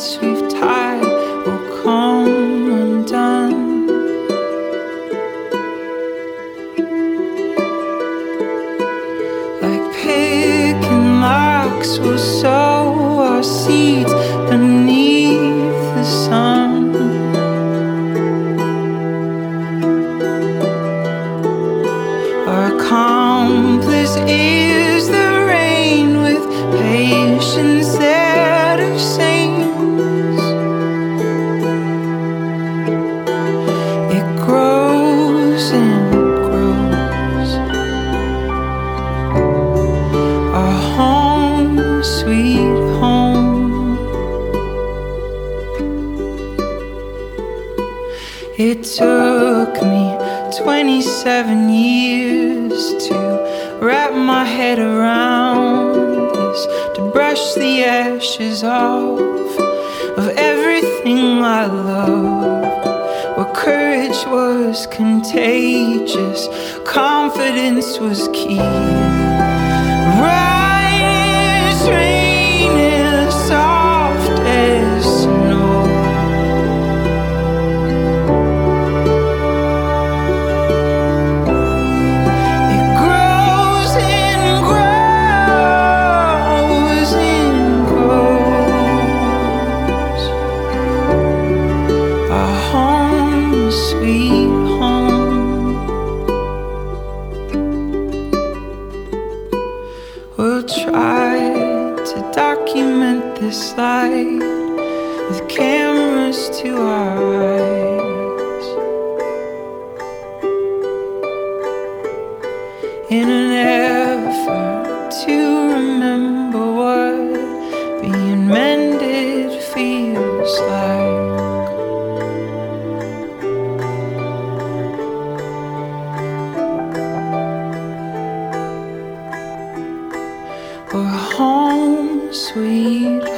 knots we've tied will come undone. Like picking locks, we'll sow our seeds beneath the sun. Our accomplice is the rain with patience that of saints. It grows and grows. Our home, sweet home. It took me 27 years to wrap my head around this, to brush the ashes off of everything I loved. Where courage was contagious, confidence was key. Right as rain is soft as snow. Sweet home. We'll try to document this light with cameras to our eyes, in an effort to remember what being mended feels like. We're home, sweet